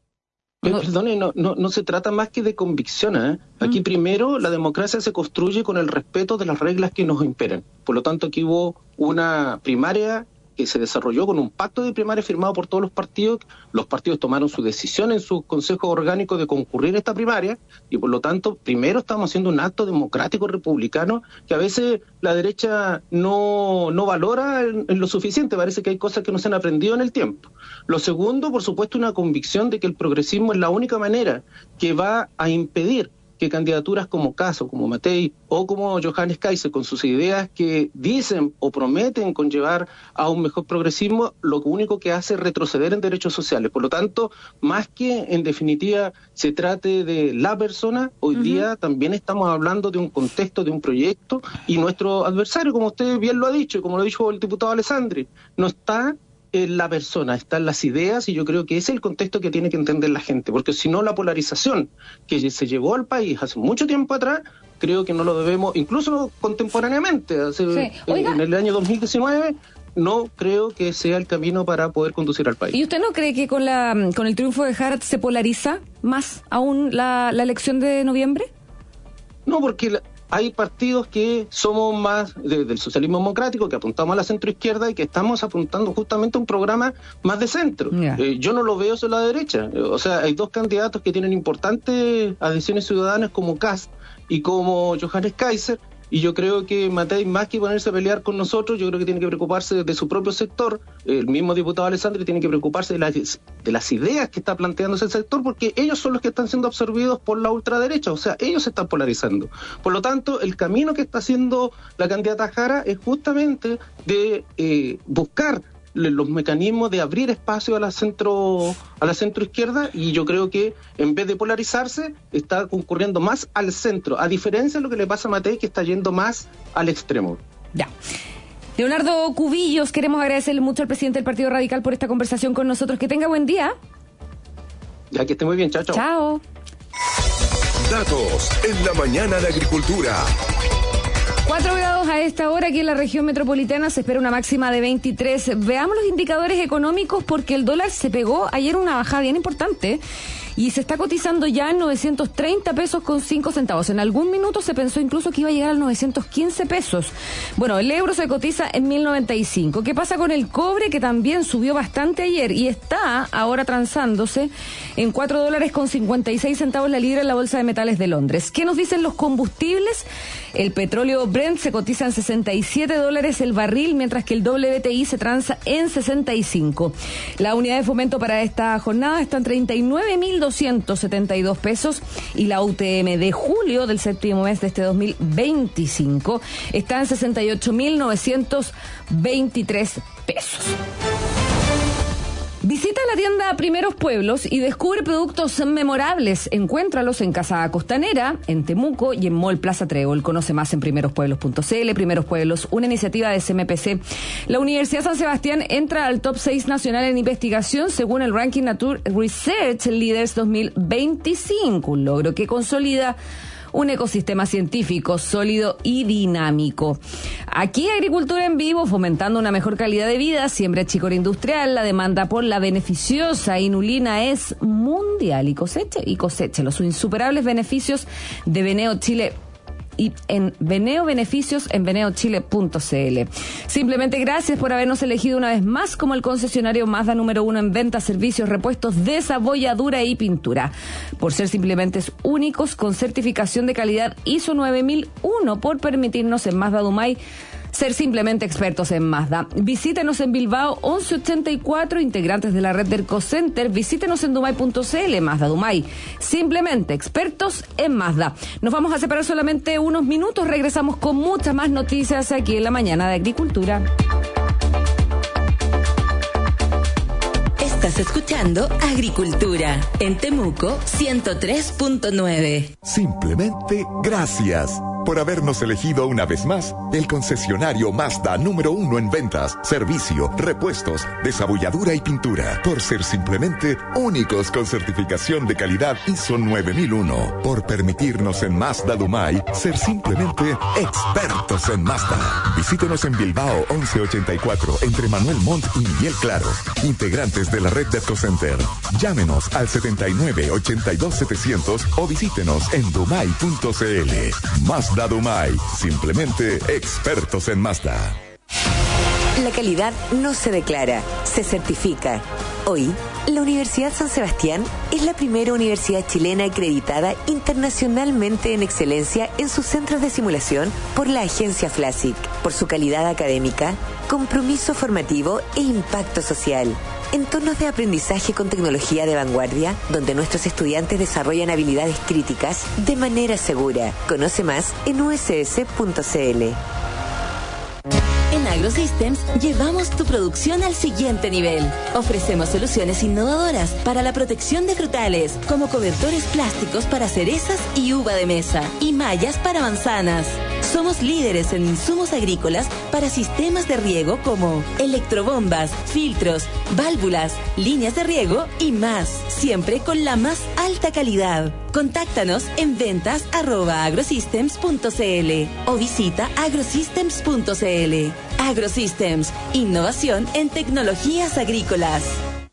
S4: Eh, perdone, no, no, no se trata más que de convicción, ¿eh? Aquí mm. primero la democracia se construye con el respeto de las reglas que nos imperan. Por lo tanto, aquí hubo una primaria que se desarrolló con un pacto de primaria firmado por todos los partidos. Los partidos tomaron su decisión en sus consejos orgánicos de concurrir a esta primaria y por lo tanto primero estamos haciendo un acto democrático republicano que a veces la derecha no, no valora en, en lo suficiente. Parece que hay cosas que no se han aprendido en el tiempo. Lo segundo, por supuesto, una convicción de que el progresismo es la única manera que va a impedir que candidaturas como Caso, como Matei o como Johannes Kaiser, con sus ideas que dicen o prometen conllevar a un mejor progresismo, lo único que hace es retroceder en derechos sociales. Por lo tanto, más que en definitiva se trate de la persona, hoy uh-huh. día también estamos hablando de un contexto, de un proyecto, y nuestro adversario, como usted bien lo ha dicho, como lo dijo el diputado Alessandri, no está en la persona, están las ideas, y yo creo que ese es el contexto que tiene que entender la gente, porque si no la polarización que se llevó al país hace mucho tiempo atrás creo que no lo debemos, incluso contemporáneamente, hace,
S2: sí.
S4: en el año dos mil diecinueve, no creo que sea el camino para poder conducir al país.
S2: ¿Y usted no cree que con la con el triunfo de Jara se polariza más aún la, la elección de noviembre?
S4: No, porque la, hay partidos que somos más de, del socialismo democrático, que apuntamos a la centroizquierda y que estamos apuntando justamente a un programa más de centro. Yeah. Eh, yo no lo veo sobre la derecha. O sea, hay dos candidatos que tienen importantes adhesiones ciudadanas como Kast y como Johannes Kaiser, y yo creo que Matei, más que ponerse a pelear con nosotros, yo creo que tiene que preocuparse de su propio sector. El mismo diputado Alessandri tiene que preocuparse de las, de las ideas que está planteando ese sector, porque ellos son los que están siendo absorbidos por la ultraderecha, o sea, ellos se están polarizando. Por lo tanto, el camino que está haciendo la candidata Jara es justamente de eh, buscar los mecanismos de abrir espacio a la centro a la centroizquierda, y yo creo que en vez de polarizarse está concurriendo más al centro, a diferencia de lo que le pasa a Matei, que está yendo más al extremo.
S2: Ya. Leonardo Cubillos, queremos agradecerle mucho al presidente del Partido Radical por esta conversación con nosotros. Que tenga buen día.
S4: Ya, que esté muy bien. Chao, chao.
S2: Chao.
S1: Datos en la mañana de Agricultura.
S2: Cuatro grados a esta hora aquí en la región metropolitana, se espera una máxima de veintitrés. Veamos los indicadores económicos, porque el dólar se pegó ayer una bajada bien importante y se está cotizando ya en novecientos treinta pesos con cinco centavos. En algún minuto se pensó incluso que iba a llegar a novecientos quince pesos. Bueno, el euro se cotiza en mil noventa y cinco. ¿Qué pasa con el cobre, que también subió bastante ayer y está ahora transándose en cuatro dólares con cincuenta y seis centavos la libra en la Bolsa de Metales de Londres? ¿Qué nos dicen los combustibles? El petróleo Brent se cotiza en sesenta y siete dólares el barril, mientras que el W T I se transa en sesenta y cinco. La unidad de fomento para esta jornada está en treinta y nueve mil doscientos setenta y dos pesos, y la U T M de julio del séptimo mes de este dos mil veinticinco está en sesenta y ocho mil novecientos veintitrés pesos. Visita la tienda Primeros Pueblos y descubre productos memorables. Encuéntralos en Casa Costanera, en Temuco y en Mall Plaza Trébol. Conoce más en primeros pueblos punto c l. Primeros Pueblos, una iniciativa de C M P C. La Universidad San Sebastián entra al top seis nacional en investigación según el ranking Nature Research Leaders dos mil veinticinco, un logro que consolida un ecosistema científico sólido y dinámico. Aquí Agricultura en Vivo, fomentando una mejor calidad de vida. Siembra Chicore Industrial, la demanda por la beneficiosa inulina es mundial, y coseche y coseche los insuperables beneficios de Beneo Chile y en Beneo Beneficios en beneo chile punto c l. Simplemente gracias por habernos elegido una vez más como el concesionario Mazda número uno en ventas, servicios, repuestos, desabolladura y pintura. Por ser simplemente únicos con certificación de calidad I S O nueve mil uno, por permitirnos en Mazda Dumay ser simplemente expertos en Mazda. Visítenos en Bilbao once ochenta y cuatro, integrantes de la red del Ecocenter. Visítenos en dumay punto c l. Mazda Dumay, simplemente expertos en Mazda. Nos vamos a separar solamente unos minutos. Regresamos con muchas más noticias aquí en la mañana de Agricultura.
S5: Estás escuchando Agricultura en Temuco ciento tres punto nueve.
S6: Simplemente gracias por habernos elegido una vez más el concesionario Mazda número uno en ventas, servicio, repuestos, desabolladura y pintura. Por ser simplemente únicos con certificación de calidad I S O nueve mil uno. Por permitirnos en Mazda Dumay ser simplemente expertos en Mazda. Visítenos en Bilbao once ochenta y cuatro, entre Manuel Montt y Miguel Claros, integrantes de la red de Ecocenter. Llámenos al setenta y nueve ochenta y dos setecientos o visítenos en dumay punto c l. Mazda Dumay, simplemente expertos en Mazda.
S5: La calidad no se declara, se certifica. Hoy, la Universidad San Sebastián es la primera universidad chilena acreditada internacionalmente en excelencia en sus centros de simulación por la agencia FLASIC, por su calidad académica, compromiso formativo e impacto social. Entornos de aprendizaje con tecnología de vanguardia, donde nuestros estudiantes desarrollan habilidades críticas de manera segura. Conoce más en u s s punto c l. En AgroSystems llevamos tu producción al siguiente nivel. Ofrecemos soluciones innovadoras para la protección de frutales, como cobertores plásticos para cerezas y uva de mesa, y mallas para manzanas.
S7: Somos líderes en insumos agrícolas para sistemas de riego como electrobombas, filtros, válvulas, líneas de riego y más, siempre con la más alta calidad. Contáctanos en ventas arroba agrosystems punto cl o visita agrosystems punto cl. Agrosystems, innovación en tecnologías agrícolas.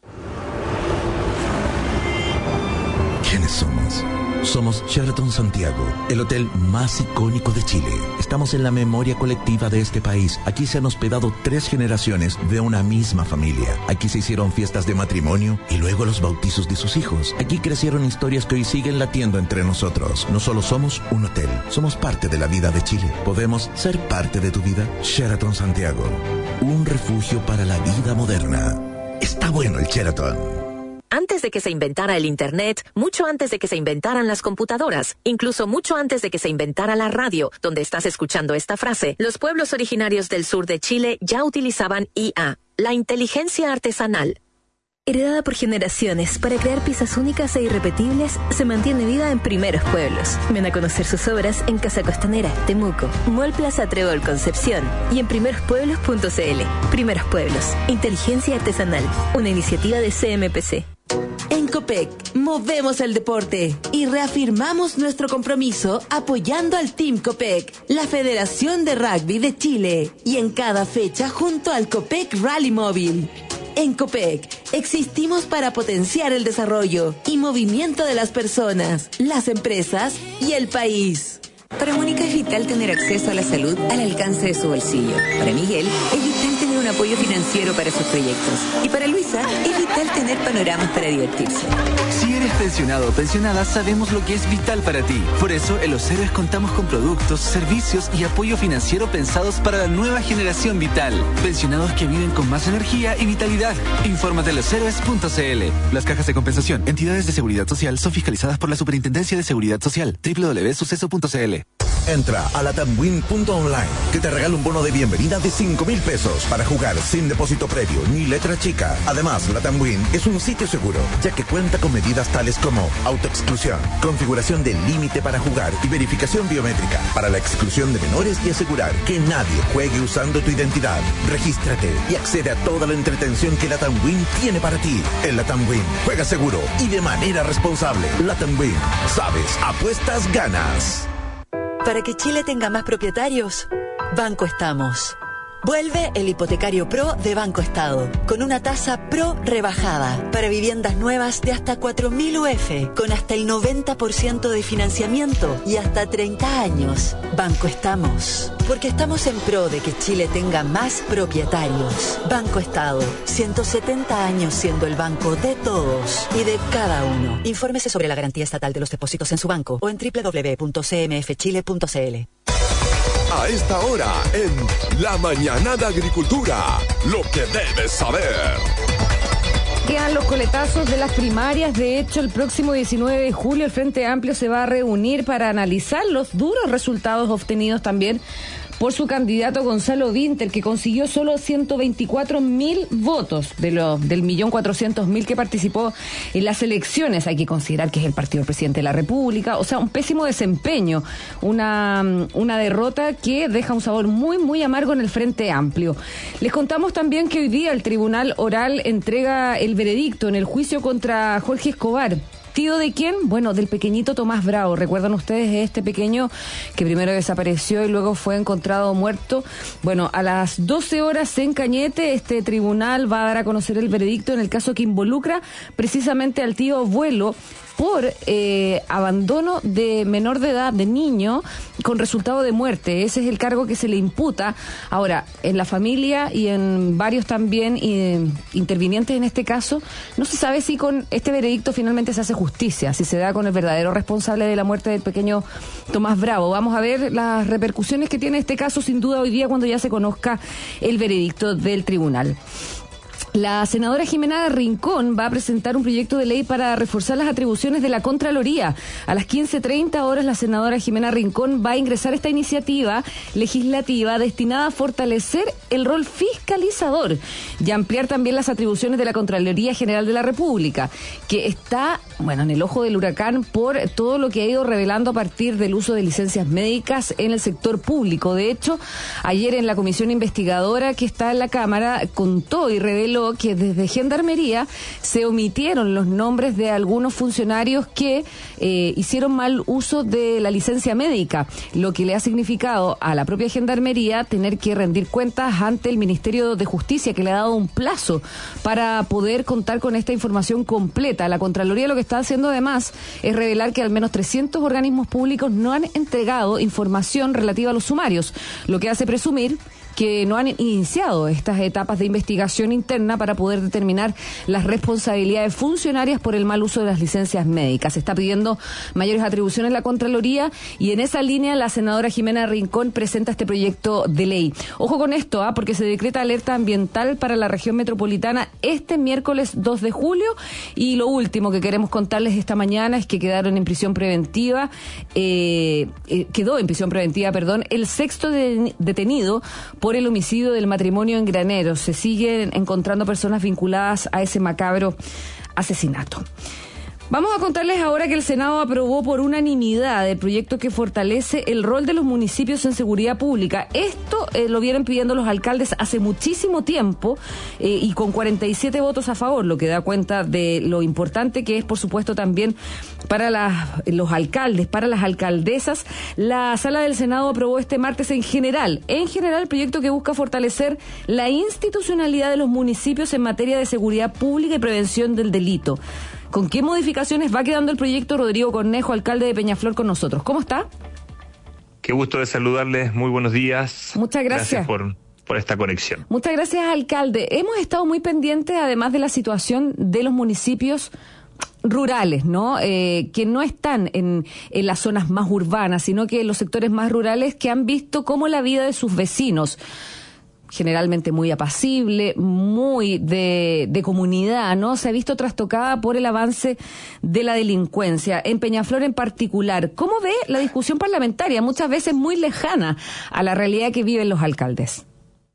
S8: ¿Quiénes somos? Somos Sheraton Santiago, el hotel más icónico de Chile. Estamos en la memoria colectiva de este país. Aquí se han hospedado tres generaciones de una misma familia. Aquí se hicieron fiestas de matrimonio y luego los bautizos de sus hijos. Aquí crecieron historias que hoy siguen latiendo entre nosotros. No solo somos un hotel, somos parte de la vida de Chile. ¿Podemos ser parte de tu vida? Sheraton Santiago, un refugio para la vida moderna. Está bueno el Sheraton.
S9: Antes de que se inventara el Internet, mucho antes de que se inventaran las computadoras, incluso mucho antes de que se inventara la radio, donde estás escuchando esta frase, los pueblos originarios del sur de Chile ya utilizaban I A, la inteligencia artesanal.
S10: Heredada por generaciones para crear piezas únicas e irrepetibles, se mantiene viva en Primeros Pueblos. Ven a conocer sus obras en Casa Costanera, Temuco, Mall Plaza Trébol Concepción y en primeros pueblos punto cl. Primeros Pueblos, inteligencia artesanal, una iniciativa de C M P C.
S7: En Copec, movemos el deporte y reafirmamos nuestro compromiso apoyando al Team Copec, la Federación de Rugby de Chile, y en cada fecha junto al Copec Rally Móvil. En Copec, existimos para potenciar el desarrollo y movimiento de las personas, las empresas y el país.
S5: Para Mónica es vital tener acceso a la salud al alcance de su bolsillo. Para Miguel es vital tener un apoyo financiero para sus proyectos. Y para Luisa es vital tener panoramas para divertirse.
S11: Si eres pensionado o pensionada, sabemos lo que es vital para ti. Por eso, en Los Héroes contamos con productos, servicios y apoyo financiero pensados para la nueva generación vital. Pensionados que viven con más energía y vitalidad. Infórmate en los héroes punto cl. Las cajas de compensación, entidades de seguridad social, son fiscalizadas por la Superintendencia de Seguridad Social. doble u doble u doble u punto suceso punto cl.
S8: Entra a latamwin punto online, que te regala un bono de bienvenida de cinco mil pesos para jugar sin depósito previo ni letra chica. Además, Latamwin es un sitio seguro, ya que cuenta con medidas tales como autoexclusión, configuración del límite para jugar y verificación biométrica para la exclusión de menores y asegurar que nadie juegue usando tu identidad. Regístrate y accede a toda la entretención que Latamwin tiene para ti. En Latamwin, juega seguro y de manera responsable. Latamwin, sabes, apuestas, ganas.
S12: Para que Chile tenga más propietarios, Banco Estamos. Vuelve el hipotecario Pro de Banco Estado, con una tasa Pro rebajada para viviendas nuevas de hasta cuatro mil U F, con hasta el noventa por ciento de financiamiento y hasta treinta años. Banco Estamos, porque estamos en pro de que Chile tenga más propietarios. Banco Estado, ciento setenta años siendo el banco de todos y de cada uno. Infórmese sobre la garantía estatal de los depósitos en su banco o en doble u doble u doble u punto c m f chile punto c l.
S1: A esta hora, en La Mañana de Agricultura, lo que debes saber.
S2: Quedan los coletazos de las primarias. De hecho, el próximo diecinueve de julio el Frente Amplio se va a reunir para analizar los duros resultados obtenidos también por su candidato Gonzalo Vinter, que consiguió solo ciento veinticuatro mil votos de los del millón cuatrocientos mil que participó en las elecciones. Hay que considerar que es el partido del presidente de la República, o sea, un pésimo desempeño, una, una derrota que deja un sabor muy, muy amargo en el Frente Amplio. Les contamos también que hoy día el Tribunal Oral entrega el veredicto en el juicio contra Jorge Escobar. ¿Tío de quién? Bueno, del pequeñito Tomás Bravo. ¿Recuerdan ustedes este pequeño que primero desapareció y luego fue encontrado muerto? Bueno, a las doce horas en Cañete, este tribunal va a dar a conocer el veredicto en el caso que involucra precisamente al tío abuelo por eh, abandono de menor de edad, de niño, con resultado de muerte. Ese es el cargo que se le imputa. Ahora, en la familia y en varios también eh, intervinientes en este caso, no se sabe si con este veredicto finalmente se hace justicia, si se da con el verdadero responsable de la muerte del pequeño Tomás Bravo. Vamos a ver las repercusiones que tiene este caso, sin duda, hoy día cuando ya se conozca el veredicto del tribunal. La senadora Jimena Rincón va a presentar un proyecto de ley para reforzar las atribuciones de la Contraloría. A las quince treinta horas, la senadora Jimena Rincón va a ingresar esta iniciativa legislativa destinada a fortalecer el rol fiscalizador y ampliar también las atribuciones de la Contraloría General de la República, que está, bueno, en el ojo del huracán por todo lo que ha ido revelando a partir del uso de licencias médicas en el sector público. De hecho, ayer en la comisión investigadora que está en la Cámara contó y reveló que desde Gendarmería se omitieron los nombres de algunos funcionarios que eh, hicieron mal uso de la licencia médica, lo que le ha significado a la propia Gendarmería tener que rendir cuentas ante el Ministerio de Justicia, que le ha dado un plazo para poder contar con esta información completa. La Contraloría lo que está haciendo además es revelar que al menos trescientos organismos públicos no han entregado información relativa a los sumarios, lo que hace presumir que no han iniciado estas etapas de investigación interna para poder determinar las responsabilidades funcionarias por el mal uso de las licencias médicas. Se está pidiendo mayores atribuciones a la Contraloría y en esa línea la senadora Jimena Rincón presenta este proyecto de ley. Ojo con esto, ¿ah? porque se decreta alerta ambiental para la región metropolitana este miércoles dos de julio y lo último que queremos contarles esta mañana es que quedaron en prisión preventiva, eh, eh, quedó en prisión preventiva, perdón, el sexto de, detenido por el homicidio del matrimonio en Graneros. Se siguen encontrando personas vinculadas a ese macabro asesinato. Vamos a contarles ahora que el Senado aprobó por unanimidad el proyecto que fortalece el rol de los municipios en seguridad pública. Esto eh, lo vienen pidiendo los alcaldes hace muchísimo tiempo eh, y con cuarenta y siete votos a favor, lo que da cuenta de lo importante que es, por supuesto, también para las, los alcaldes, para las alcaldesas. La Sala del Senado aprobó este martes en general, en general el proyecto que busca fortalecer la institucionalidad de los municipios en materia de seguridad pública y prevención del delito. ¿Con qué modificaciones va quedando el proyecto? Rodrigo Cornejo, alcalde de Peñaflor, con nosotros. ¿Cómo está?
S13: Qué gusto de saludarles, muy buenos días.
S2: Muchas gracias.
S13: Gracias por, por esta conexión.
S2: Muchas gracias, alcalde. Hemos estado muy pendientes, además de la situación de los municipios rurales, ¿no? Eh, que no están en, en las zonas más urbanas, sino que en los sectores más rurales que han visto cómo la vida de sus vecinos, generalmente muy apacible, muy de, de comunidad, ¿no? Se ha visto trastocada por el avance de la delincuencia. En Peñaflor en particular, ¿cómo ve la discusión parlamentaria? Muchas veces muy lejana a la realidad que viven los alcaldes.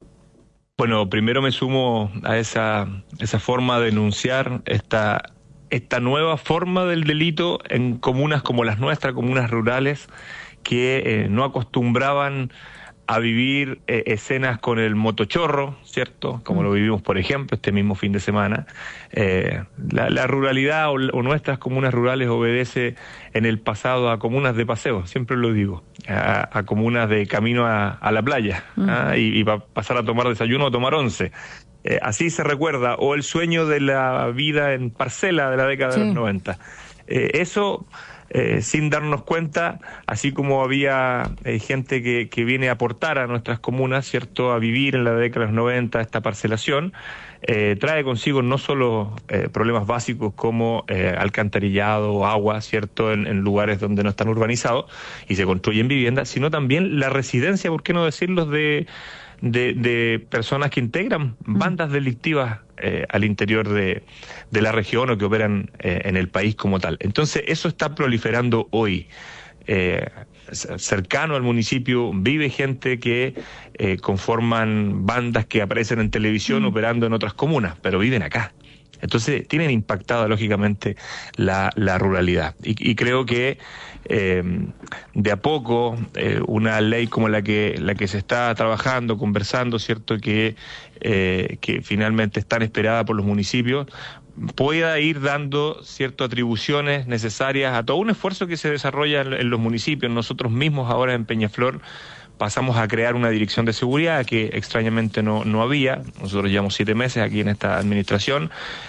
S13: Bueno, primero me sumo a esa, esa forma de denunciar esta, esta nueva forma del delito en comunas como las nuestras, comunas rurales, que eh, no acostumbraban a vivir eh, escenas con el motochorro, ¿cierto? Como lo vivimos, por ejemplo, este mismo fin de semana. Eh, la, la ruralidad o, o nuestras comunas rurales obedece en el pasado a comunas de paseo, siempre lo digo, a, a comunas de camino a, a la playa, mm. ¿ah? y, y va a pasar a tomar desayuno o tomar once. Eh, así se recuerda, o el sueño de la vida en parcela de la década sí. de los noventa. Eh, eso... Eh, sin darnos cuenta, así como había eh, gente que, que viene a aportar a nuestras comunas, ¿cierto?, a vivir en la década de los noventa esta parcelación, eh, trae consigo no solo eh, problemas básicos como eh, alcantarillado, agua, ¿cierto?, en, en lugares donde no están urbanizados y se construyen viviendas, sino también la residencia, ¿por qué no decirlo?, de, de, de personas que integran bandas delictivas Eh, al interior de, de la región o que operan eh, en el país como tal. Entonces, eso está proliferando hoy. Eh, cercano al municipio vive gente que eh, conforman bandas que aparecen en televisión mm. operando en otras comunas, pero viven acá. Entonces, tienen impactada, lógicamente, la, la ruralidad. Y, y creo que eh, de a poco eh, una ley como la que la que se está trabajando, conversando, ¿cierto?, que, eh, que finalmente es tan esperada por los municipios, pueda ir dando ciertas atribuciones necesarias a todo un esfuerzo que se desarrolla en, en los municipios. Nosotros mismos ahora en Peñaflor pasamos a crear una dirección de seguridad que extrañamente no, no había. Nosotros llevamos siete meses aquí en esta administración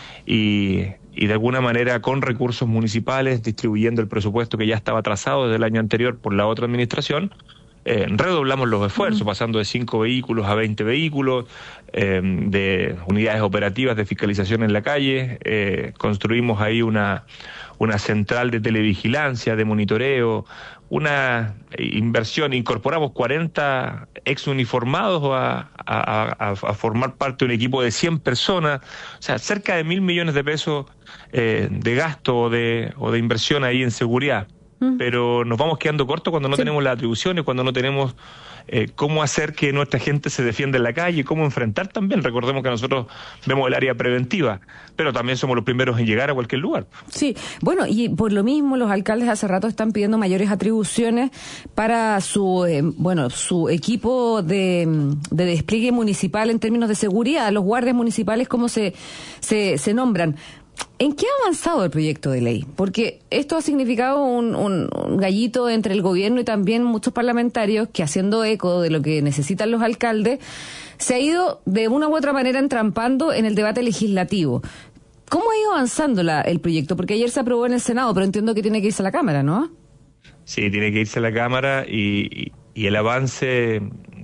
S13: y, y de alguna manera con recursos municipales, distribuyendo el presupuesto que ya estaba trazado desde el año anterior por la otra administración, eh, redoblamos los esfuerzos, pasando de cinco vehículos a veinte vehículos, eh, de unidades operativas de fiscalización en la calle, eh, construimos ahí una, una central de televigilancia, de monitoreo, una inversión, incorporamos cuarenta exuniformados a, a, a, a formar parte de un equipo de cien personas, o sea, cerca de mil millones de pesos eh, de gasto o de, o de inversión ahí en seguridad. Pero nos vamos quedando cortos cuando no sí. tenemos las atribuciones, cuando no tenemos eh, cómo hacer que nuestra gente se defienda en la calle, cómo enfrentar también. Recordemos que nosotros vemos el área preventiva, pero también somos los primeros en llegar a cualquier lugar.
S2: Sí, bueno, y por lo mismo los alcaldes hace rato están pidiendo mayores atribuciones para su eh, bueno su equipo de, de despliegue municipal en términos de seguridad, los guardias municipales, como se, se, se nombran. ¿En qué ha avanzado el proyecto de ley? Porque esto ha significado un, un, un gallito entre el gobierno y también muchos parlamentarios que, haciendo eco de lo que necesitan los alcaldes, se ha ido de una u otra manera entrampando en el debate legislativo. ¿Cómo ha ido avanzando la, el proyecto? Porque ayer se aprobó en el Senado, pero entiendo que tiene que irse a la Cámara, ¿no?
S13: Sí, tiene que irse a la Cámara y, y, y el avance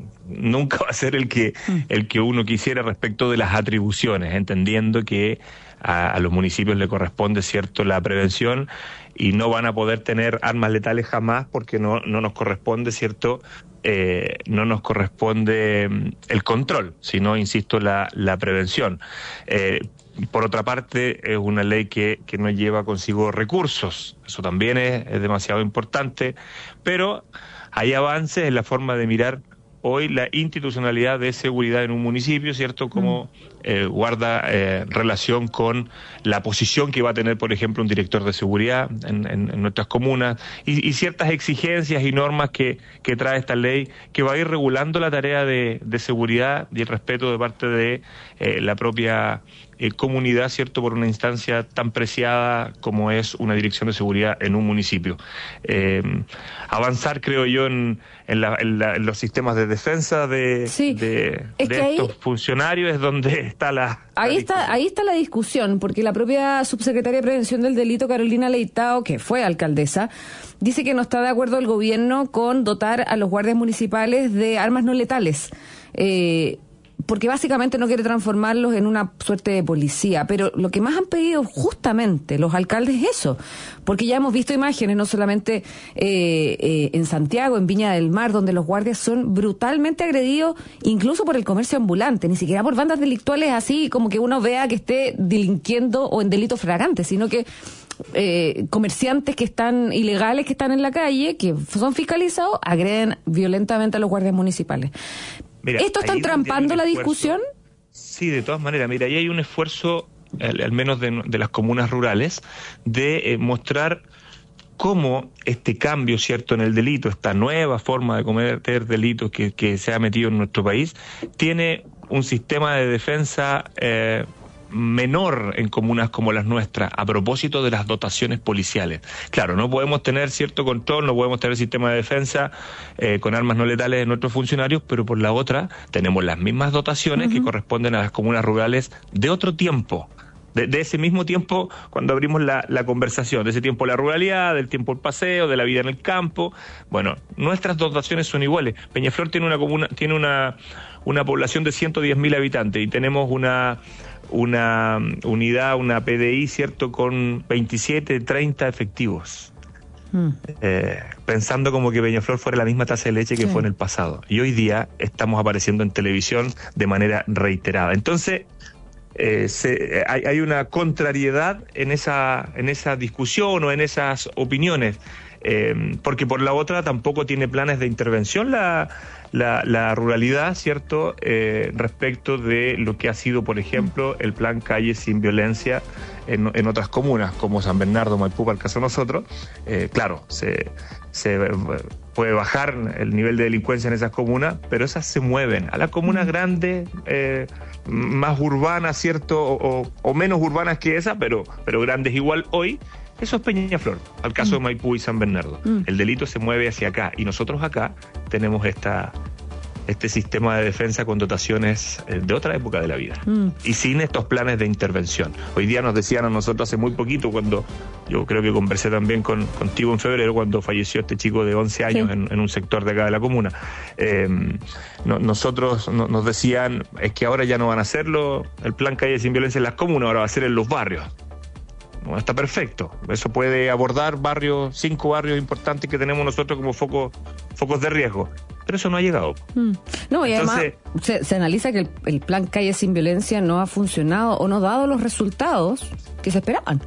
S13: nunca va a ser el que, el que uno quisiera respecto de las atribuciones, entendiendo que A, a los municipios le corresponde, cierto, la prevención y no van a poder tener armas letales jamás porque no, no nos corresponde, cierto, eh, no nos corresponde el control, sino, insisto, la, la prevención. Eh, por otra parte, es una ley que, que no lleva consigo recursos, eso también es, es demasiado importante, pero hay avances en la forma de mirar hoy la institucionalidad de seguridad en un municipio, ¿cierto? Como eh, guarda eh, relación con la posición que va a tener, por ejemplo, un director de seguridad en, en, en nuestras comunas y, y ciertas exigencias y normas que, que trae esta ley que va a ir regulando la tarea de, de seguridad y el respeto de parte de eh, la propia eh, comunidad, ¿cierto? Por una instancia tan preciada como es una dirección de seguridad en un municipio. Eh, avanzar, creo yo, en, en, la, en, la, en los sistemas de defensa de, sí, de, de estos ahí, funcionarios es donde está la...
S2: Ahí
S13: la
S2: está, ahí está la discusión, porque la propia subsecretaria de Prevención del Delito, Carolina Leitao, que fue alcaldesa, dice que no está de acuerdo el gobierno con dotar a los guardias municipales de armas no letales. Eh... porque básicamente no quiere transformarlos en una suerte de policía, pero lo que más han pedido justamente los alcaldes es eso, porque ya hemos visto imágenes, no solamente eh, eh, en Santiago, en Viña del Mar, donde los guardias son brutalmente agredidos, incluso por el comercio ambulante, ni siquiera por bandas delictuales así como que uno vea que esté delinquiendo o en delitos flagrantes, sino que eh, comerciantes que están ilegales, que están en la calle, que son fiscalizados, agreden violentamente a los guardias municipales. Mira, ¿esto está trampando la discusión?
S13: Sí, de todas maneras. Mira, ahí hay un esfuerzo, al, al menos de, de las comunas rurales, de eh, mostrar cómo este cambio, cierto, en el delito, esta nueva forma de cometer delitos que, que se ha metido en nuestro país, tiene un sistema de defensa eh, menor en comunas como las nuestras, a propósito de las dotaciones policiales. Claro, no podemos tener cierto control, no podemos tener sistema de defensa eh, con armas no letales de nuestros funcionarios, pero por la otra tenemos las mismas dotaciones uh-huh. que corresponden a las comunas rurales de otro tiempo. De, de ese mismo tiempo cuando abrimos la, la conversación, de ese tiempo la ruralidad, del tiempo el paseo, de la vida en el campo. Bueno, nuestras dotaciones son iguales. Peñaflor tiene una comuna, tiene una, una población de ciento diez mil habitantes y tenemos una una unidad, una P D I, ¿cierto?, con veintisiete, treinta efectivos. Mm. Eh, pensando como que Peñaflor fuera la misma taza de leche que sí. fue en el pasado. Y hoy día estamos apareciendo en televisión de manera reiterada. Entonces, eh, se, hay, hay una contrariedad en esa, en esa discusión o en esas opiniones. Eh, porque por la otra tampoco tiene planes de intervención la, la, la ruralidad, ¿cierto?, eh, respecto de lo que ha sido, por ejemplo, el plan Calles sin Violencia en, en otras comunas, como San Bernardo, Maipú, para el caso de nosotros. Eh, claro, se, se puede bajar el nivel de delincuencia en esas comunas, pero esas se mueven a las comunas grandes, eh, más urbanas, ¿cierto?, o, o, o menos urbanas que esas, pero, pero grandes igual hoy. Eso es Peñaflor, al caso mm. de Maipú y San Bernardo. Mm. El delito se mueve hacia acá y nosotros acá tenemos esta este sistema de defensa con dotaciones eh, de otra época de la vida. Mm. Y sin estos planes de intervención. Hoy día nos decían a nosotros hace muy poquito, cuando yo creo que conversé también con, contigo en febrero, cuando falleció este chico de once años sí. en, en un sector de acá de la comuna. Eh, no, nosotros no, nos decían, es que ahora ya no van a hacerlo, el plan Calle Sin Violencia en las comunas, ahora va a ser en los barrios. No, está perfecto. Eso puede abordar barrios, cinco barrios importantes que tenemos nosotros como focos focos de riesgo. Pero eso no ha llegado. Mm.
S2: No, y Entonces, además se, se analiza que el, el plan Calle Sin Violencia no ha funcionado o no ha dado los resultados que se esperaban.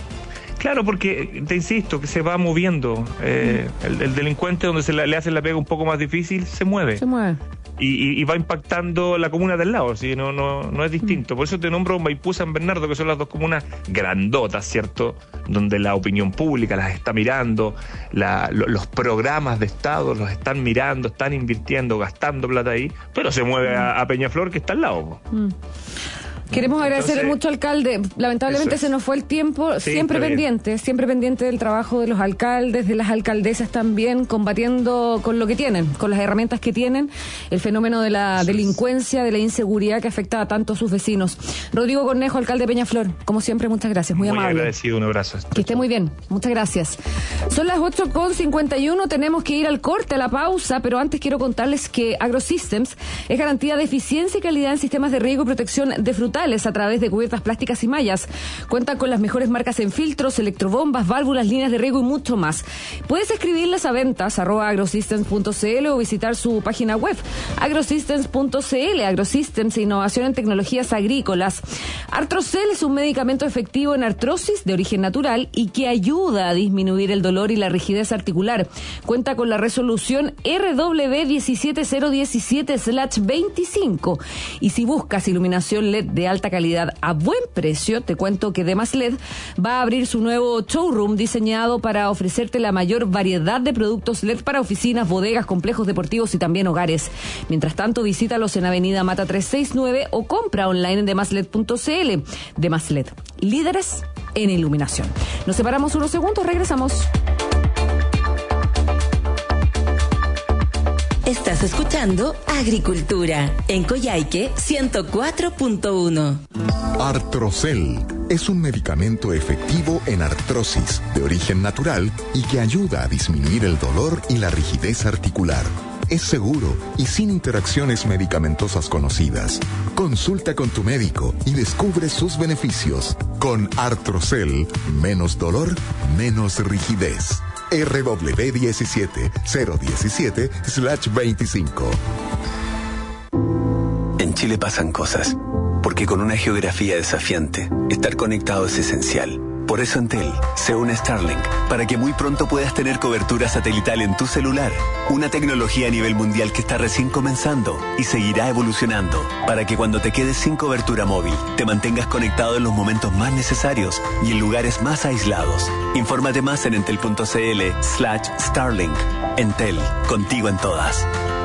S13: Claro, porque, te insisto, que se va moviendo. Eh, mm. el, el delincuente, donde se la, le hacen la pega un poco más difícil, se mueve.
S2: Se mueve.
S13: Y, y, y va impactando la comuna del lado, ¿sí? no, no, no es distinto. Por eso te nombro Maipú, San Bernardo, que son las dos comunas grandotas, ¿cierto? Donde la opinión pública las está mirando, la, lo, los programas de Estado los están mirando, están invirtiendo, gastando plata ahí, pero se mueve a, a Peñaflor, que está al lado. Mm.
S2: Queremos agradecerle mucho, alcalde. Lamentablemente es. se nos fue el tiempo. Sí, siempre pendiente, bien. siempre pendiente del trabajo de los alcaldes, de las alcaldesas también, combatiendo con lo que tienen, con las herramientas que tienen, el fenómeno de la sí. delincuencia, de la inseguridad que afecta a tanto a sus vecinos. Rodrigo Cornejo, alcalde de Peñaflor, como siempre, muchas gracias, muy, muy amable.
S13: Muy agradecido, un abrazo.
S2: Que esté muy bien, muchas gracias. Son las ocho con cincuenta y uno, tenemos que ir al corte, a la pausa, pero antes quiero contarles que AgroSystems es garantía de eficiencia y calidad en sistemas de riego y protección de frutales a través de cubiertas plásticas y mallas. Cuenta con las mejores marcas en filtros, electrobombas, válvulas, líneas de riego y mucho más. Puedes escribirles a ventas arroba agrosystems punto cl o visitar su página web agrosystems punto cl. AgroSystems, innovación en tecnologías agrícolas. Artrocel es un medicamento efectivo en artrosis de origen natural y que ayuda a disminuir el dolor y la rigidez articular. Cuenta con la resolución R W diecisiete cero diecisiete slash veinticinco. Y si buscas iluminación L E D de alta calidad a buen precio, te cuento que Demas L E D va a abrir su nuevo showroom diseñado para ofrecerte la mayor variedad de productos L E D para oficinas, bodegas, complejos deportivos y también hogares. Mientras tanto, visítalos en Avenida Mata trescientos sesenta y nueve o compra online en demasled punto cl. Demas L E D, líderes en iluminación. Nos separamos unos segundos, regresamos.
S7: Estás escuchando Agricultura en Coyhaique ciento cuatro punto uno.
S6: Artrocel es un medicamento efectivo en artrosis de origen natural y que ayuda a disminuir el dolor y la rigidez articular. Es seguro y sin interacciones medicamentosas conocidas. Consulta con tu médico y descubre sus beneficios. Con Artrocel, menos dolor, menos rigidez. R W diecisiete cero diecisiete slash veinticinco.
S14: En Chile pasan cosas, porque con una geografía desafiante, estar conectado es esencial. Por eso Entel se une a Starlink, para que muy pronto puedas tener cobertura satelital en tu celular. Una tecnología a nivel mundial que está recién comenzando y seguirá evolucionando, para que cuando te quedes sin cobertura móvil, te mantengas conectado en los momentos más necesarios y en lugares más aislados. Infórmate más en entel punto cl slash Starlink. Entel, contigo en todas.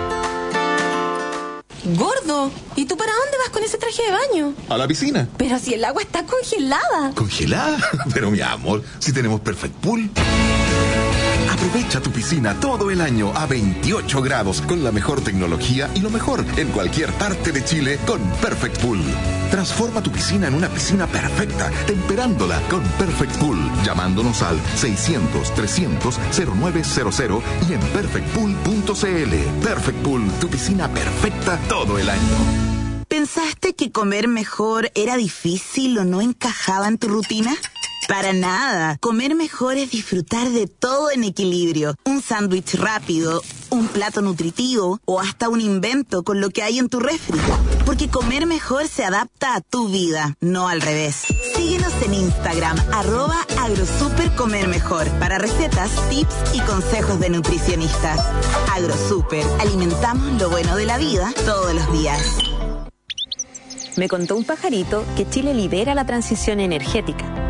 S15: Gordo, ¿y tú para dónde vas con ese traje de baño?
S16: A la piscina.
S15: Pero si el agua está congelada.
S16: ¿Congelada? Pero mi amor, si tenemos Perfect Pool. Aprovecha tu piscina todo el año a veintiocho grados con la mejor tecnología y lo mejor en cualquier parte de Chile con Perfect Pool. Transforma tu piscina en una piscina perfecta, temperándola con Perfect Pool, llamándonos al seiscientos, trescientos, cero nueve cero cero y en perfect pool punto cl. Perfect Pool, tu piscina perfecta todo el año.
S17: ¿Pensaste que comer mejor era difícil o no encajaba en tu rutina? Para nada. Comer mejor es disfrutar de todo en equilibrio. Un sándwich rápido, un plato nutritivo o hasta un invento con lo que hay en tu refri. Porque comer mejor se adapta a tu vida, no al revés. Síguenos en Instagram, arroba agrosupercomermejor, para recetas, tips y consejos de nutricionistas. Agrosuper, alimentamos lo bueno de la vida todos los días.
S5: Me contó un pajarito que Chile lidera la transición energética.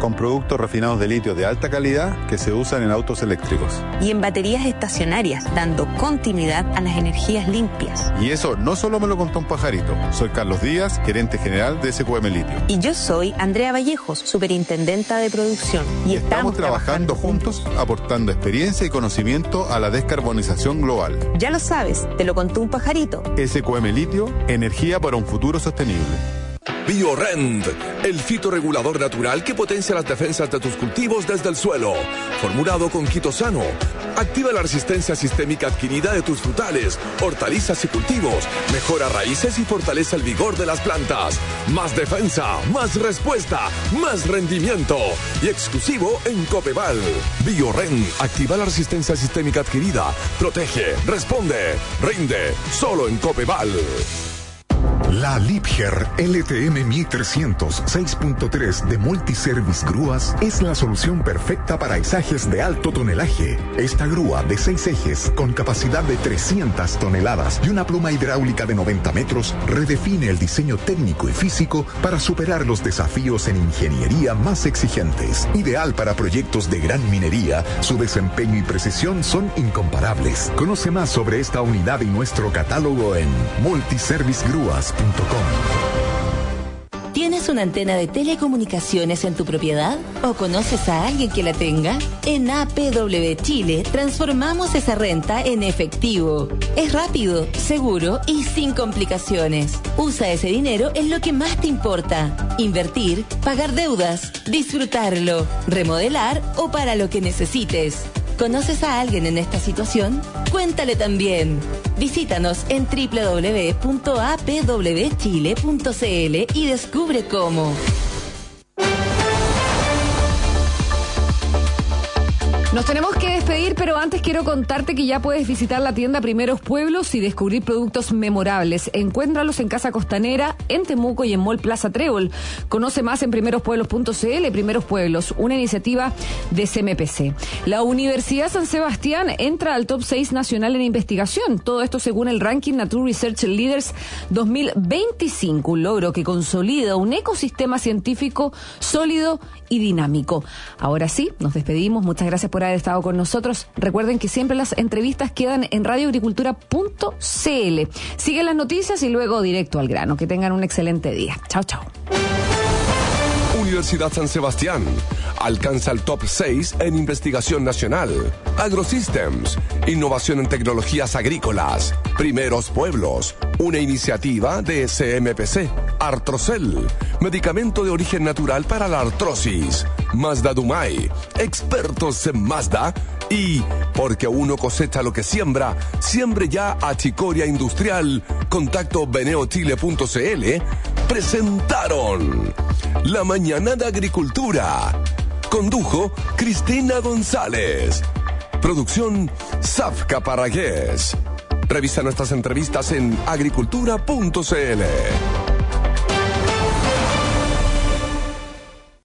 S18: con productos refinados de litio de alta calidad que se usan en autos eléctricos.
S19: Y en baterías estacionarias, dando continuidad a las energías limpias.
S18: Y eso no solo me lo contó un pajarito. Soy Carlos Díaz, gerente general de S Q M Litio.
S19: Y yo soy Andrea Vallejos, superintendenta de producción.
S18: Y, y estamos, estamos trabajando, trabajando juntos, aportando experiencia y conocimiento a la descarbonización global.
S19: Ya lo sabes, te lo contó un pajarito.
S18: S Q M Litio, energía para un futuro sostenible.
S1: BioRend, el fitorregulador natural que potencia las defensas de tus cultivos desde el suelo. Formulado con quitosano, activa la resistencia sistémica adquirida de tus frutales, hortalizas y cultivos, mejora raíces y fortalece el vigor de las plantas. Más defensa, más respuesta, más rendimiento. Y exclusivo en Copeval. BioRend activa la resistencia sistémica adquirida, protege, responde, rinde, solo en Copeval.
S6: La Liebherr L T M mil trescientos seis punto tres de Multiservice Grúas es la solución perfecta para izajes de alto tonelaje. Esta grúa de seis ejes con capacidad de trescientas toneladas y una pluma hidráulica de noventa metros redefine el diseño técnico y físico para superar los desafíos en ingeniería más exigentes. Ideal para proyectos de gran minería, su desempeño y precisión son incomparables. Conoce más sobre esta unidad y nuestro catálogo en multiservice grúas punto com.
S7: ¿Tienes una antena de telecomunicaciones en tu propiedad? ¿O conoces a alguien que la tenga? En A P W Chile transformamos esa renta en efectivo. Es rápido, seguro y sin complicaciones. Usa ese dinero en lo que más te importa. Invertir, pagar deudas, disfrutarlo, remodelar o para lo que necesites. ¿Conoces a alguien en esta situación? Cuéntale también. Visítanos en doble u doble u doble u punto a p w chile punto c l y descubre cómo.
S2: Nos tenemos que despedir, pero antes quiero contarte que ya puedes visitar la tienda Primeros Pueblos y descubrir productos memorables. Encuéntralos en Casa Costanera, en Temuco y en Mall Plaza Trébol. Conoce más en primeros pueblos punto c l. Primeros Pueblos, una iniciativa de C M P C. La Universidad San Sebastián entra al top seis nacional en investigación. Todo esto según el ranking Nature Research Leaders dos mil veinticinco, un logro que consolida un ecosistema científico sólido y dinámico. Ahora sí, nos despedimos. Muchas gracias por haber estado con nosotros. Recuerden que siempre las entrevistas quedan en radio agricultura punto c l. Siguen las noticias y luego directo al grano. Que tengan un excelente día. Chao, chao.
S1: Universidad San Sebastián alcanza el top seis en investigación nacional. AgroSystems, innovación en tecnologías agrícolas. Primeros Pueblos, una iniciativa de C M P C. Artrocel, medicamento de origen natural para la artrosis. Mazda Dumay, expertos en Mazda. Y porque uno cosecha lo que siembra, siembre ya Achicoria Industrial. Contacto beneochile punto c l. Presentaron La Mañana de Agricultura. Condujo Cristina González. Producción Zafka Parragués. Revisa nuestras entrevistas en agricultura punto c l.